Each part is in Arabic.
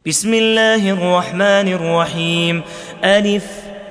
بسم الله الرحمن الرحيم. ألف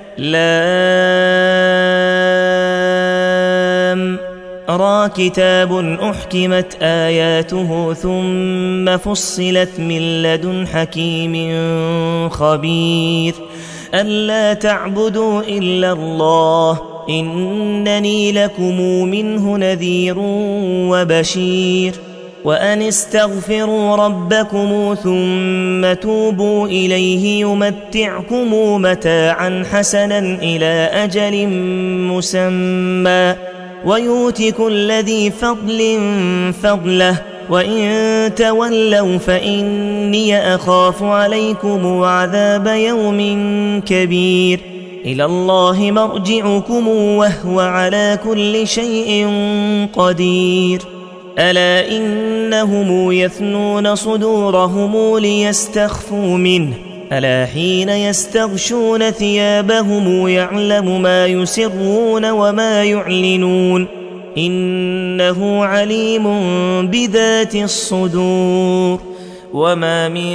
لام را كتاب أحكمت آياته ثم فصلت من لدن حكيم خبير ألا تعبدوا إلا الله إنني لكم منه نذير وبشير وأن استغفروا ربكم ثم توبوا إليه يمتعكم متاعا حسنا إلى أجل مسمى ويؤت كل ذي فضل فضله وإن تولوا فإني أخاف عليكم عذاب يوم كبير إلى الله مرجعكم وهو على كل شيء قدير ألا إنهم يثنون صدورهم ليستخفوا منه ألا حين يستغشون ثيابهم يعلم ما يسرون وما يعلنون إنه عليم بذات الصدور وما من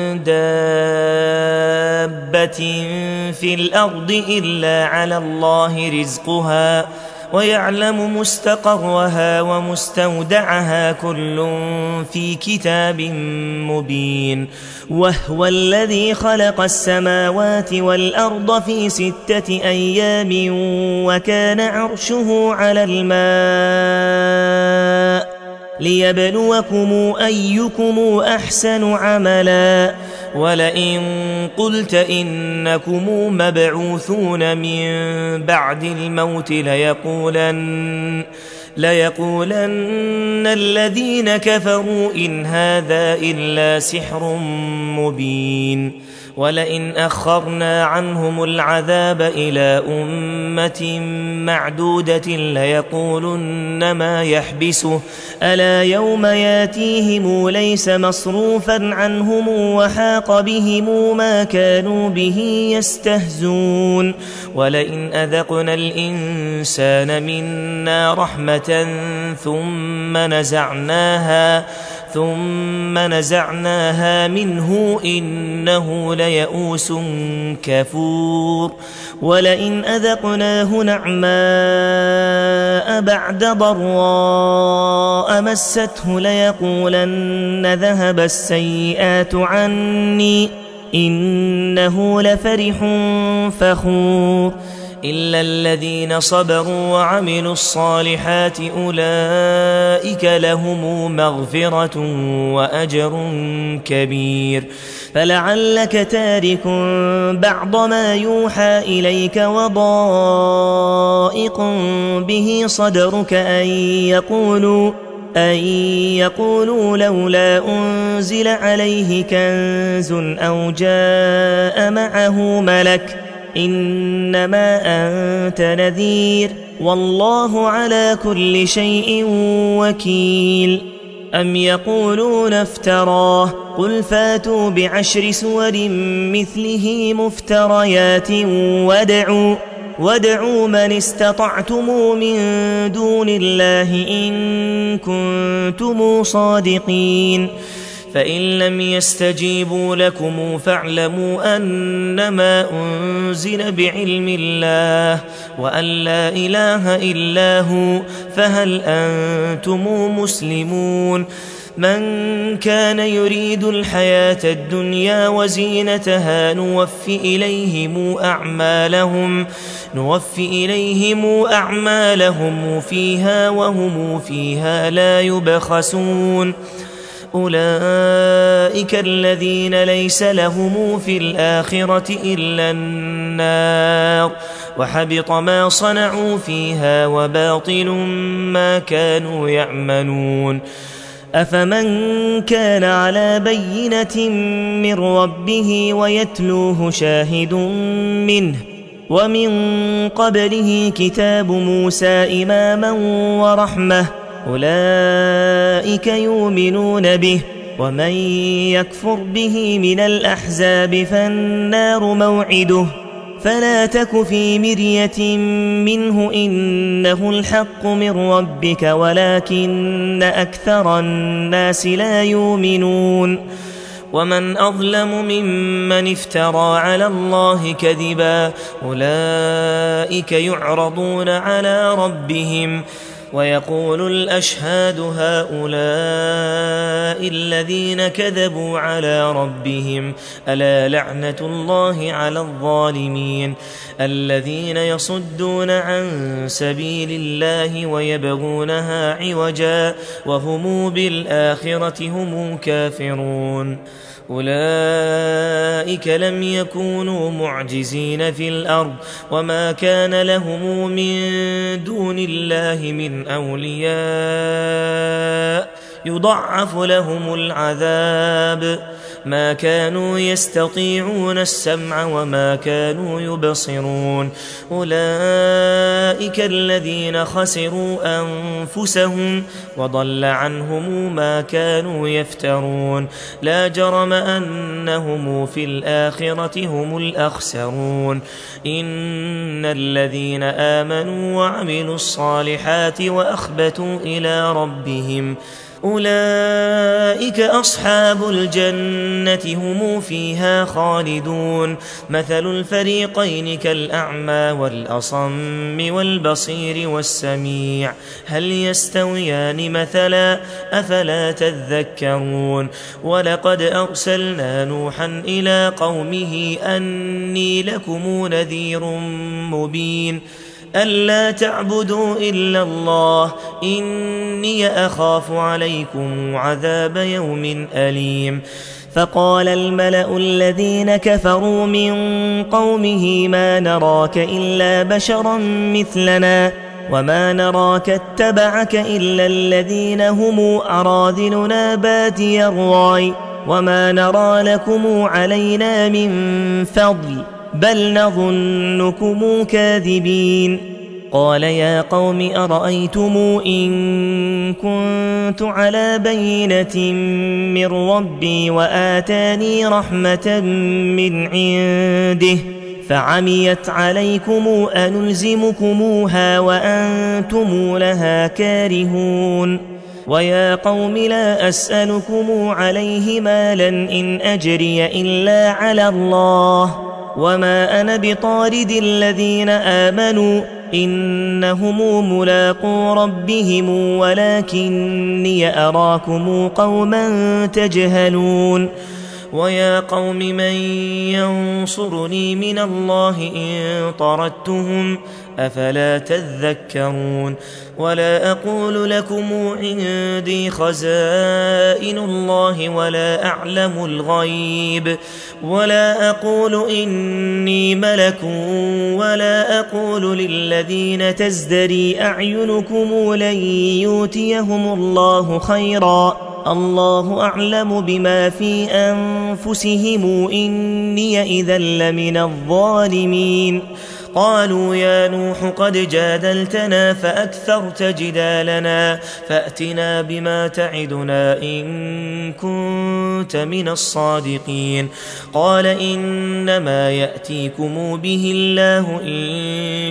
دابة في الأرض إلا على الله رزقها ويعلم مستقرها ومستودعها كل في كتاب مبين وهو الذي خلق السماوات والأرض في 6 أيام وكان عرشه على الماء ليبلوكم أيكم أحسن عملا ولئن قلت إنكم مبعوثون من بعد الموت ليقولن الذين كفروا إن هذا إلا سحر مبين ولئن أخرنا عنهم العذاب إلى أمة معدودة ليقولن ما يحبسه ألا يوم ياتيهم ليس مصروفا عنهم وحاق بهم ما كانوا به يستهزون ولئن أذقنا الإنسان منا رحمة ثم نزعناها منه إنه ليئوس كفور ولئن أذقناه نعماء بعد ضراء مسته ليقولن ذهب السيئات عني إنه لفرح فخور إلا الذين صبروا وعملوا الصالحات أولئك لهم مغفرة وأجر كبير فلعلك تارك بعض ما يوحى إليك وضائق به صدرك أن يقولوا لولا أنزل عليه كنز أو جاء معه ملك إنما أنت نذير والله على كل شيء وكيل أم يقولون افتراه قل فاتوا ب10 سور مثله مفتريات وادعوا من استطعتم من دون الله إن كنتم صادقين فإن لم يستجيبوا لكم فاعلموا أنما أنزل بعلم الله وأن لا إله إلا هو فهل أنتم مسلمون من كان يريد الحياة الدنيا وزينتها نوفي إليهم أعمالهم فيها وهم فيها لا يبخسون أولئك الذين ليس لهم في الآخرة إلا النار وحبط ما صنعوا فيها وباطل ما كانوا يعملون أفمن كان على بينة من ربه ويتلوه شاهد منه ومن قبله كتاب موسى إماما ورحمة أولئك يؤمنون به ومن يكفر به من الأحزاب فالنار موعده فلا تك في مرية منه إنه الحق من ربك ولكن أكثر الناس لا يؤمنون ومن أظلم ممن افترى على الله كذبا أولئك يعرضون على ربهم ويقول الأشهاد هؤلاء الذين كذبوا على ربهم ألا لعنة الله على الظالمين الذين يصدون عن سبيل الله ويبغونها عوجا وهم بالآخرة هم كافرون أولئك لم يكونوا معجزين في الأرض وما كان لهم من دون الله من أولياء يضعف لهم العذاب ما كانوا يستطيعون السمع وما كانوا يبصرون أولئك الذين خسروا أنفسهم وضل عنهم ما كانوا يفترون لا جرم أنهم في الآخرة هم الأخسرون إن الذين آمنوا وعملوا الصالحات وأخبتوا إلى ربهم أولئك أصحاب الجنة هم فيها خالدون مثل الفريقين كالأعمى والأصم والبصير والسميع هل يستويان مثلا أفلا تذكرون ولقد أرسلنا نوحا إلى قومه أني لكم نذير مبين ألا تعبدوا إلا الله إني أخاف عليكم عذاب يوم أليم فقال الملأ الذين كفروا من قومه ما نراك إلا بشرا مثلنا وما نراك اتبعك إلا الذين هم أراذلنا بادي الرأي وما نرى لكم علينا من فضل بل نظنكم كاذبين قال يا قوم أرأيتم إن كنت على بينة من ربي وآتاني رحمة من عنده فعميت عليكم أنلزمكموها وأنتم لها كارهون ويا قوم لا أسألكم عليه مالا إن أجري إلا على الله وما أنا بطارد الذين آمنوا إنهم ملاقو ربهم ولكني أراكم قوما تجهلون ويا قوم من ينصرني من الله إن طردتهم أفلا تذكرون ولا أقول لكم عندي خزائن الله ولا أعلم الغيب ولا أقول إني ملك ولا أقول للذين تزدري أعينكم لن يؤتيهم الله خيرا الله أعلم بما في أنفسهم إني إذا لمن الظالمين قالوا يا نوح قد جادلتنا فأكثرت جدالنا فأتنا بما تعدنا إن كنت من الصادقين قال إنما يأتيكم به الله إن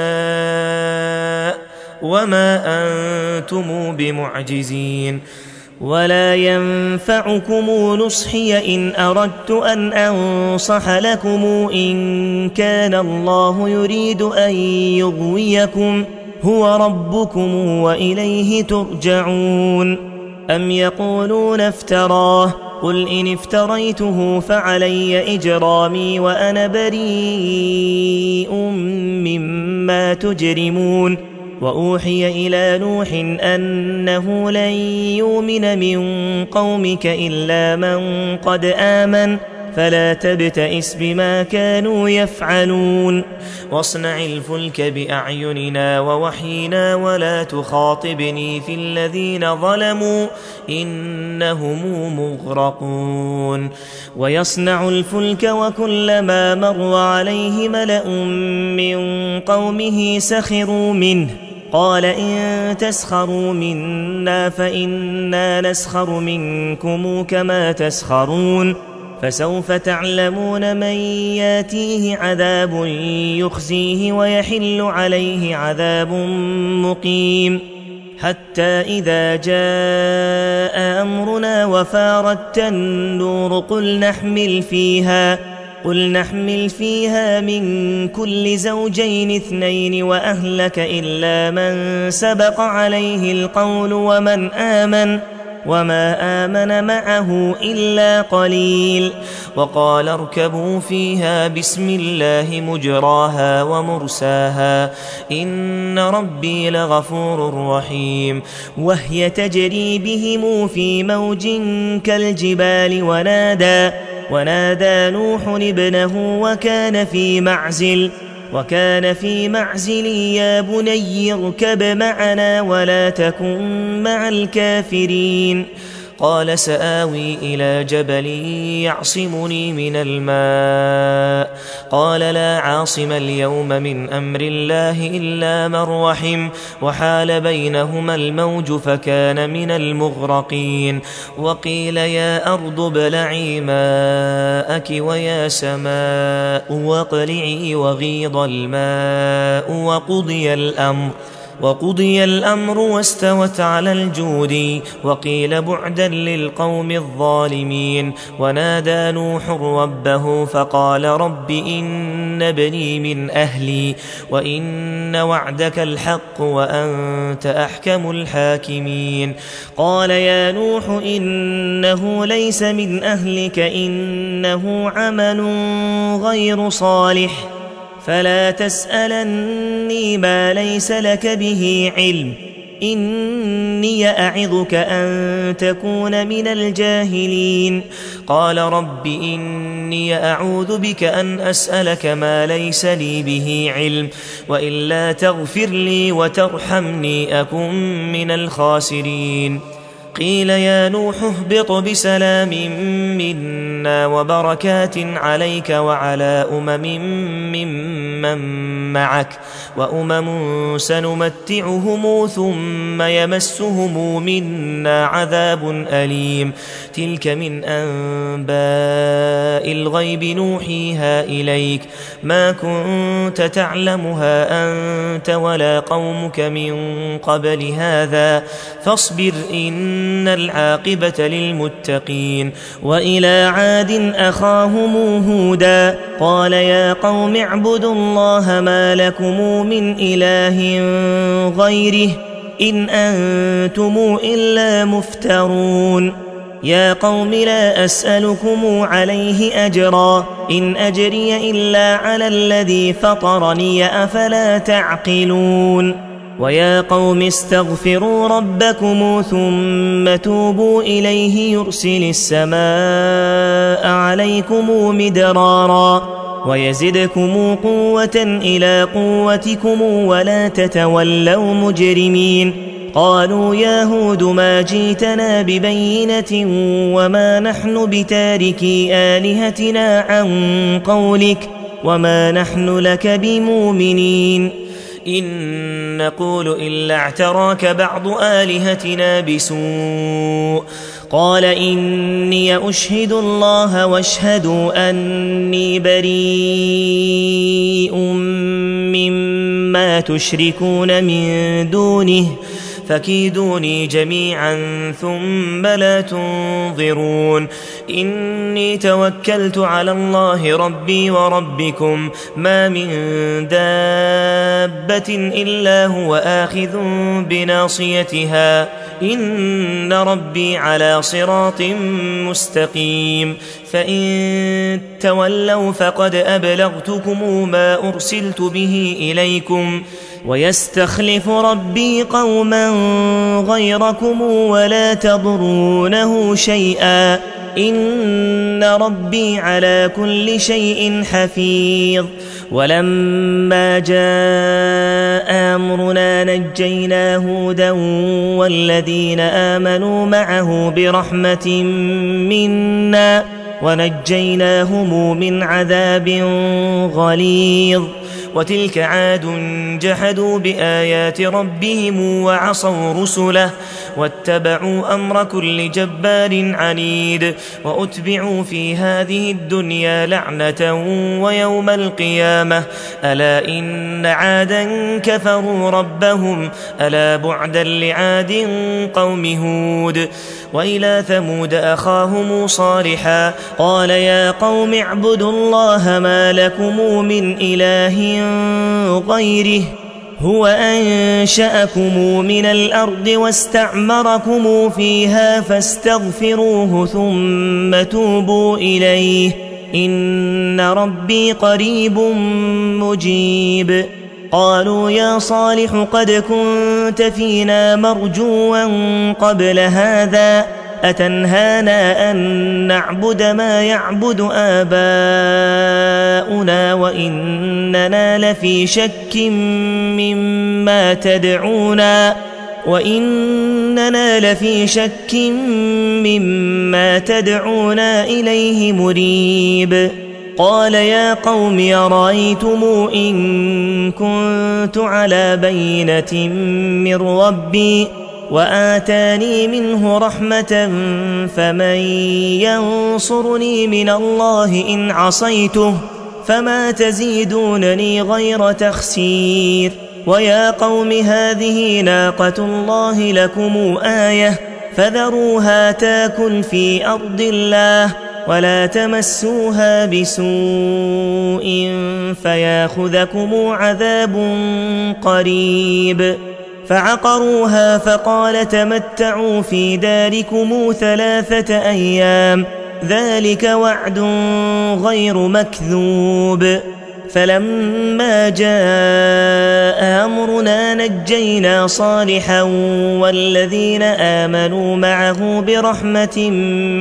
شاء وما أنتم بمعجزين ولا ينفعكم نصحي إن أردت أن أنصح لكم إن كان الله يريد أن يغويكم هو ربكم وإليه ترجعون أم يقولون افتراه قل إن افتريته فعلي إجرامي وأنا بريء مما تجرمون وأوحي إلى نوح أنه لن يؤمن من قومك إلا من قد آمن فلا تبتئس بما كانوا يفعلون واصنع الفلك بأعيننا ووحينا ولا تخاطبني في الذين ظلموا إنهم مغرقون ويصنع الفلك وكلما مر عليه ملأ من قومه سخروا منه قال إن تسخروا منا فإنا نسخر منكم كما تسخرون فسوف تعلمون من ياتيه عذاب يخزيه ويحل عليه عذاب مقيم حتى إذا جاء أمرنا وفارت النور قل نحمل فيها من كل زوجين 2 وأهلك إلا من سبق عليه القول وما آمن معه إلا قليل. وقال اركبوا فيها بسم الله مجراها ومرساها إن ربي لغفور رحيم. وهي تجري بهم في موج كالجبال ونادى نوح ابنه وكان في معزل يا بني اركب معنا ولا تكن مع الكافرين. قال سآوي إلى جبل يعصمني من الماء قال لا عاصم اليوم من أمر الله إلا من رحم وحال بينهما الموج فكان من المغرقين. وقيل يا أرض ابلعي ماءك ويا سماء واقلعي وغيض الماء وقضي الأمر واستوت على الجود وقيل بعدا للقوم الظالمين. ونادى نوح ربه فقال رب إن ابني من أهلي وإن وعدك الحق وأنت أحكم الحاكمين. قال يا نوح إنه ليس من أهلك إنه عمل غير صالح فلا تسألني ما ليس لك به علم إني أعظك أن تكون من الجاهلين. قال رب إني أعوذ بك أن أسألك ما ليس لي به علم وإلا تغفر لي وترحمني أكن من الخاسرين. قيل يا نوح اهبط بسلام منا وبركات عليك وعلى ممن معك وأمم سنمتعهم ثم يمسهم منا عذاب أليم. تلك من أنباء الغيب نوحيها إليك ما كنت تعلمها أنت ولا قومك من قبل هذا فاصبر إن العاقبة للمتقين. وإلى عاد أخاهم هودا قال يا قوم اعبدوا الله ما لكم من إله غيره إن أنتم إلا مفترون. يا قوم لا أسألكم عليه أجرا إن أجري إلا على الذي فطرني أفلا تعقلون. ويا قوم استغفروا ربكم ثم توبوا إليه يرسل السماء عليكم مدرارا ويزدكم قوة إلى قوتكم ولا تتولوا مجرمين. قالوا يا هود ما جئتنا ببينة وما نحن بتاركي آلهتنا عن قولك وما نحن لك بمؤمنين إن نقول إلا اعتراك بعض آلهتنا بسوء. قال إني أشهد الله واشهدوا أني بريء مما تشركون من دونه فكيدوني جميعا ثم لا تنظرون. إني توكلت على الله ربي وربكم ما من دابة إلا هو آخذ بناصيتها إن ربي على صراط مستقيم. فإن تولوا فقد أبلغتكم ما أرسلت به إليكم ويستخلف ربي قوما غيركم ولا تضرونه شيئا إن ربي على كل شيء حفيظ. ولما جاء أمرنا نجينا هودا والذين آمنوا معه برحمة منا ونجيناهم من عذاب غليظ. وتلك عاد جحدوا بآيات ربهم وعصوا رسله واتبعوا أمر كل جبار عنيد وأتبعوا في هذه الدنيا لعنة ويوم القيامة ألا إن عادا كفروا ربهم ألا بعدا لعاد قوم هود. وإلى ثمود أخاهم صالحا قال يا قوم اعبدوا الله ما لكم من إله غيره هو أنشأكم من الأرض واستعمركم فيها فاستغفروه ثم توبوا إليه إن ربي قريب مجيب. قالوا يا صالح قد كنت فينا مرجوا قبل هذا أتنهانا أن نعبد ما يعبد آباؤنا وإننا لفي شك مما تدعونا إليه مريب. قال يا قوم أرأيتم إن كنت على بينة من ربي وآتاني منه رحمة فمن ينصرني من الله إن عصيته فما تزيدونني غير تخسير. ويا قوم هذه ناقة الله لكم آية فذروها تاكل في أرض الله ولا تمسوها بسوء فياخذكم عذاب قريب. فعقروها فقال تمتعوا في داركم 3 أيام ذلك وعد غير مكذوب. فلما جاء أمرنا نجينا صالحا والذين آمنوا معه برحمة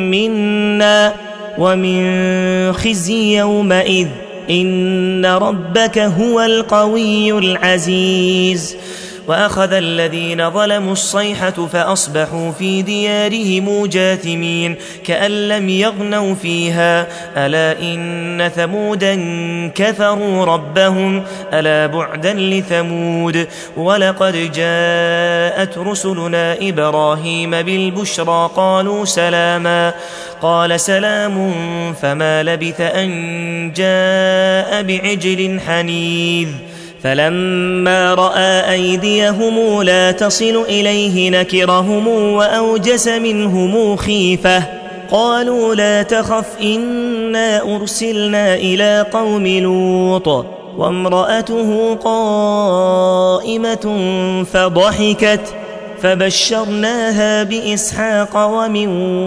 منا ومن خزي يومئذ إن ربك هو القوي العزيز. وأخذ الذين ظلموا الصيحة فأصبحوا في ديارهم جاثمين كأن لم يغنوا فيها ألا إن ثمودا كفروا ربهم ألا بعدا لثمود. ولقد جاءت رسلنا إبراهيم بالبشرى قالوا سلاما قال سلام فما لبث أن جاء بعجل حنيذ. فلما رأى أيديهم لا تصل إليه نكرهم وأوجس منهم خيفة قالوا لا تخف إنا أرسلنا إلى قوم لوط وامرأته قائمة فضحكت فبشرناها بإسحاق ومن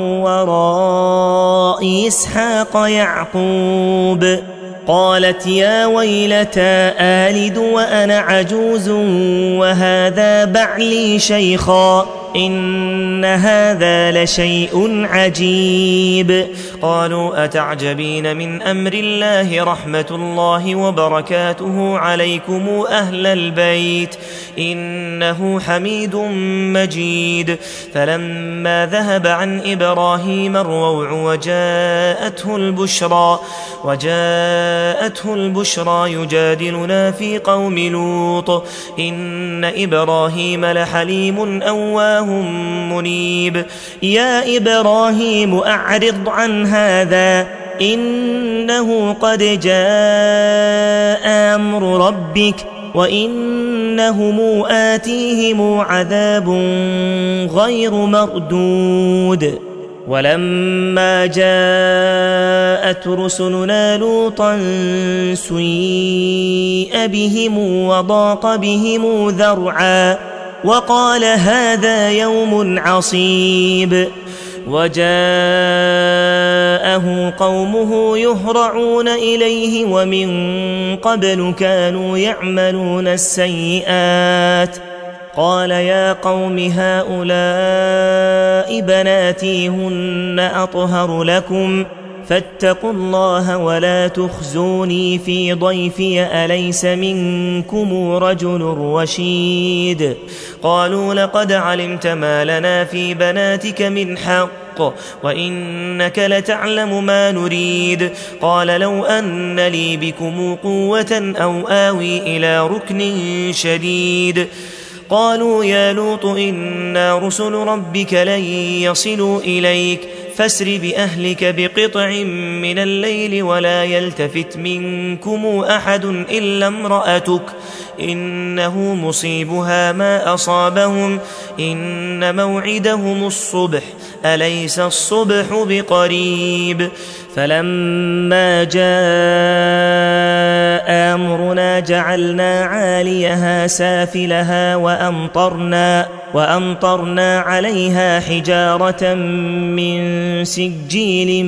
وراء إسحاق يعقوب. قالت يا ويلتى آلد وأنا عجوز وهذا بعلي شيخا إن هذا لشيء عجيب. قالوا أتعجبين من أمر الله رحمة الله وبركاته عليكم أهل البيت إنه حميد مجيد. فلما ذهب عن إبراهيم الروع وجاءته البشرى يجادلنا في قوم لوط إن إبراهيم لحليم أواه منيب. يا إبراهيم أعرض عن هذا إنه قد جاء أمر ربك وإنهم آتيهم عذاب غير مردود. ولما جاءت رسلنا لوطا سيء بهم وضاق بهم ذرعا وقال هذا يوم عصيب. وجاءه قومه يهرعون إليه ومن قبل كانوا يعملون السيئات قال يا قوم هؤلاء بناتي هن أطهر لكم فاتقوا الله ولا تخزوني في ضيفي أليس منكم رجل رشيد. قالوا لقد علمت ما لنا في بناتك من حق بالحق وإنك لتعلم ما نريد. قال لو أن لي بكم قوة أو آوي إلى ركن شديد. قالوا يا لوط إنا رسل ربك لن يصلوا إليك فاسر بأهلك بقطع من الليل ولا يلتفت منكم أحد إلا امرأتك إنه مصيبها ما أصابهم إن موعدهم الصبح أليس الصبح بقريب. فلما جاء أمرنا جعلنا عاليها سافلها وأمطرنا عليها حجارة من سجيل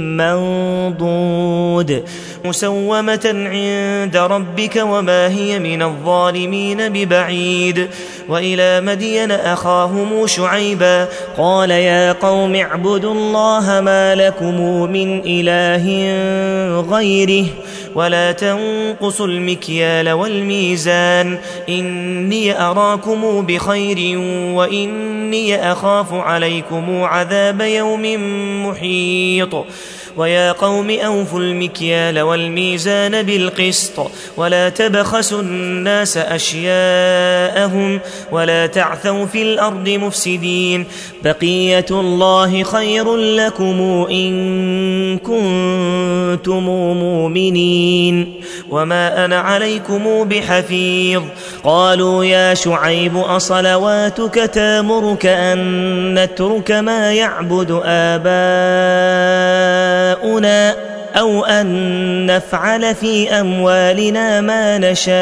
منضود مسومة عند ربك وما هي من الظالمين ببعيد. وإلى مدين أخاهم شعيبا قال يا قوم اعبدوا الله ما لكم من إله غيره ولا تنقصوا المكيال والميزان إني أراكم بخير وإني أخاف عليكم عذاب يوم محيط. ويا قوم أوفوا المكيال والميزان بالقسط ولا تبخسوا الناس أشياءهم ولا تعثوا في الأرض مفسدين بقية الله خير لكم إن كنتم مؤمنين وما أنا عليكم بحفيظ. قالوا يا شعيب أصلواتك تامرك أن نترك ما يعبد آباؤنا أو أن نفعل في أموالنا ما نشاء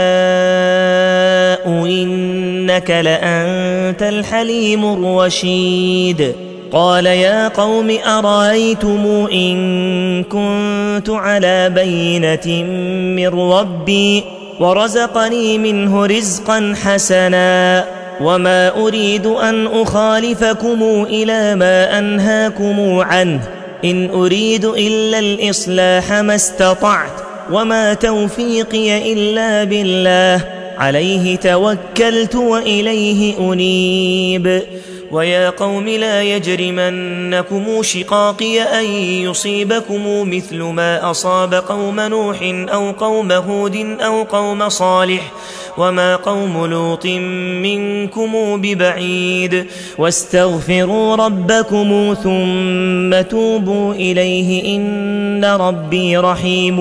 إنك لأنت الحليم الرشيد. قال يا قوم أرأيتم إن كنت على بينة من ربي ورزقني منه رزقا حسنا وما أريد أن أخالفكم إلى ما أنهاكم عنه إن أريد إلا الإصلاح ما استطعت وما توفيقي إلا بالله عليه توكلت وإليه أنيب. ويا قوم لا يجرمنكم شقاقي أن يصيبكم مثل ما أصاب قوم نوح أو قوم هود أو قوم صالح وما قوم لوط منكم ببعيد. واستغفروا ربكم ثم توبوا إليه إن ربي رحيم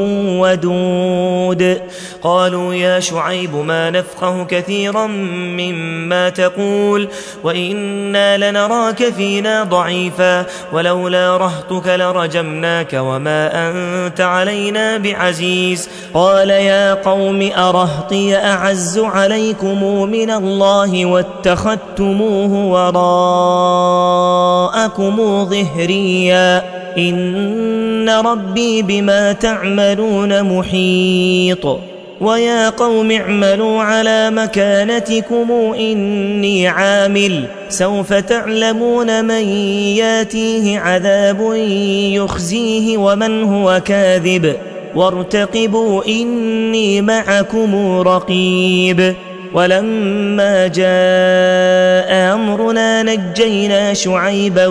ودود. قالوا يا شعيب ما نفقه كثيرا مما تقول وإنا لنراك فينا ضعيفا ولولا رهطك لرجمناك وما أنت علينا بعزيز. قال يا قوم أرهطي أعز عليكم من الله واتخذتموه وراءكم ظهريا إن ربي بما تعملون محيط. ويا قوم اعملوا على مكانتكم إني عامل سوف تعلمون من ياتيه عذاب يخزيه ومن هو كاذب وارتقبوا إني معكم رقيب. ولما جاء أمرنا نجينا شعيبا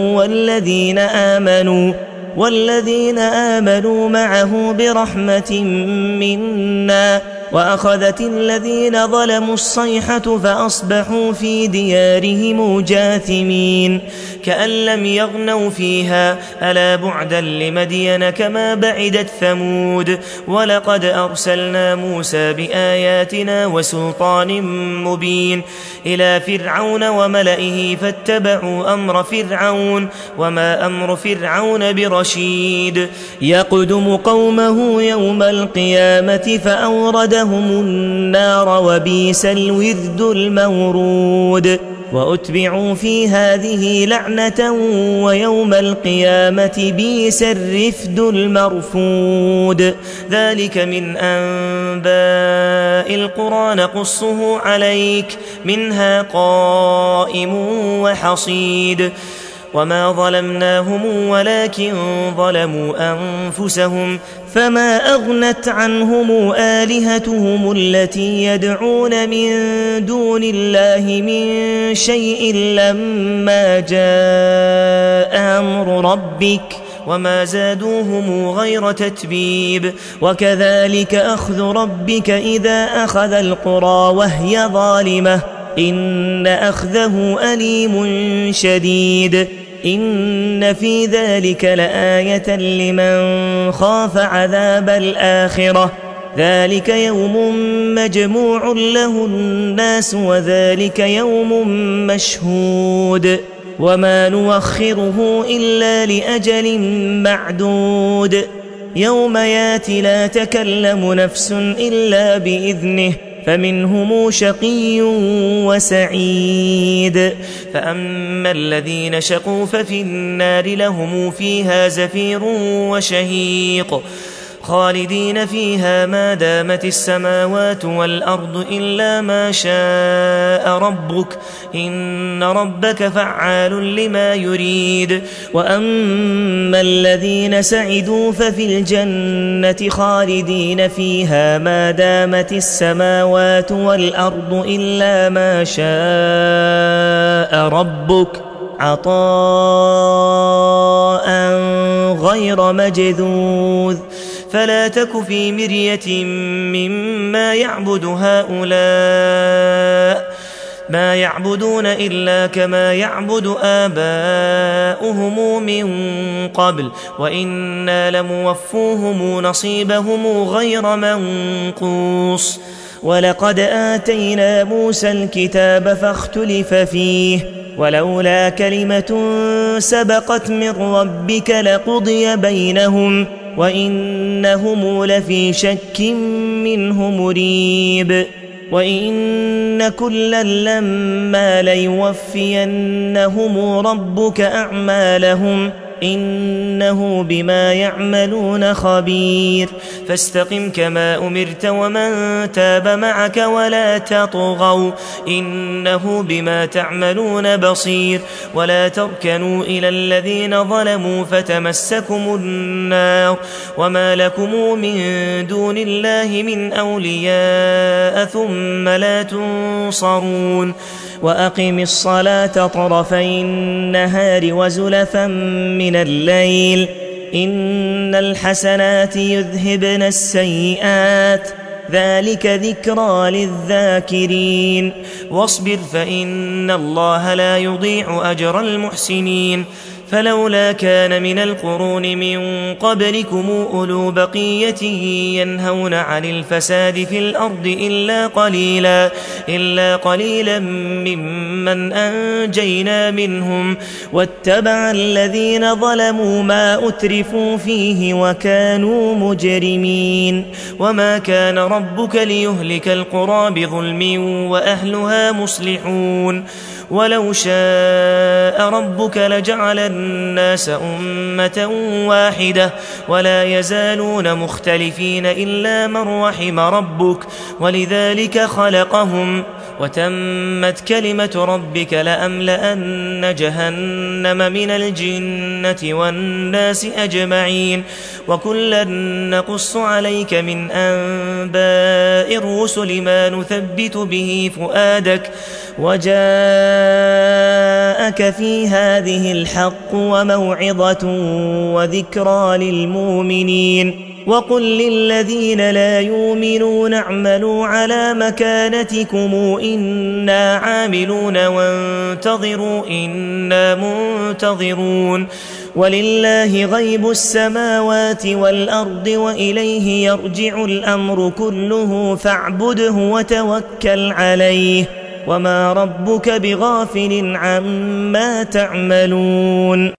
والذين آمنوا معه برحمة منا وأخذت الذين ظلموا الصيحة فأصبحوا في ديارهم جاثمين كأن لم يغنوا فيها ألا بعدا لمدين كما بعدت ثمود. ولقد أرسلنا موسى بآياتنا وسلطان مبين إلى فرعون وملئه فاتبعوا أمر فرعون وما أمر فرعون برشيد. يقدم قومه يوم القيامة فأوردهم النار وبئس الورد المورود. وأتبعوا في هذه لعنة ويوم القيامة بئس الرفد المرفود. ذلك من أنباء القرى نقصه عليك منها قائم وحصيد. وما ظلمناهم ولكن ظلموا أنفسهم فما أغنت عنهم آلهتهم التي يدعون من دون الله من شيء لما جاء أمر ربك وما زادوهم غير تتبيب وكذلك أخذ ربك إذا أخذ القرى وهي ظالمة إن أخذه أليم شديد إن في ذلك لآية لمن خاف عذاب الآخرة ذلك يوم مجموع له الناس وذلك يوم مشهود وما نوخره إلا لأجل معدود يوم ياتي لا تكلم نفس إلا بإذنه فمنهم شقي وسعيد فأما الذين شقوا ففي النار لهم فيها زفير وشهيق خالدين فيها ما دامت السماوات والأرض إلا ما شاء ربك إن ربك فعال لما يريد وأما الذين سعدوا ففي الجنة خالدين فيها ما دامت السماوات والأرض إلا ما شاء ربك عطاء غير مجذوذ فلا تك في مرية مما يعبد هؤلاء ما يعبدون إلا كما يعبد آباؤهم من قبل وإنا لموفوهم نصيبهم غير منقوص ولقد آتينا موسى الكتاب فاختلف فيه ولولا كلمة سبقت من ربك لقضي بينهم وإنهم لفي شك منه مريب وإن كلا لما ليوفينهم ربك أعمالهم إنه بما يعملون خبير فاستقم كما أمرت ومن تاب معك ولا تطغوا إنه بما تعملون بصير ولا تركنوا إلى الذين ظلموا فتمسكم النار وما لكم من دون الله من أولياء ثم لا تنصرون وأقم الصلاة طرفي النهار وزلفا من الليل إن الحسنات يذهبن السيئات ذلك ذكرى للذاكرين واصبر فإن الله لا يضيع أجر المحسنين فلولا كان من القرون من قبلكم أولو بقية ينهون عن الفساد في الأرض إلا قليلا ممن أنجينا منهم واتبع الذين ظلموا ما أترفوا فيه وكانوا مجرمين وما كان ربك ليهلك القرى بظلم وأهلها مصلحون ولو شاء ربك لجعل الناس أمة واحدة ولا يزالون مختلفين إلا من رحم ربك ولذلك خلقهم وتمت كلمة ربك لأملأن جهنم من الجنة والناس أجمعين وكلا نقص عليك من أنباء الرسل ما نثبت به فؤادك وجاءك في هذه الحق وموعظة وذكرى للمؤمنين وقل للذين لا يؤمنون اعملوا على مكانتكم إنا عاملون وانتظروا إنا منتظرون ولله غيب السماوات والأرض وإليه يرجع الأمر كله فاعبده وتوكل عليه وما ربك بغافل عما تعملون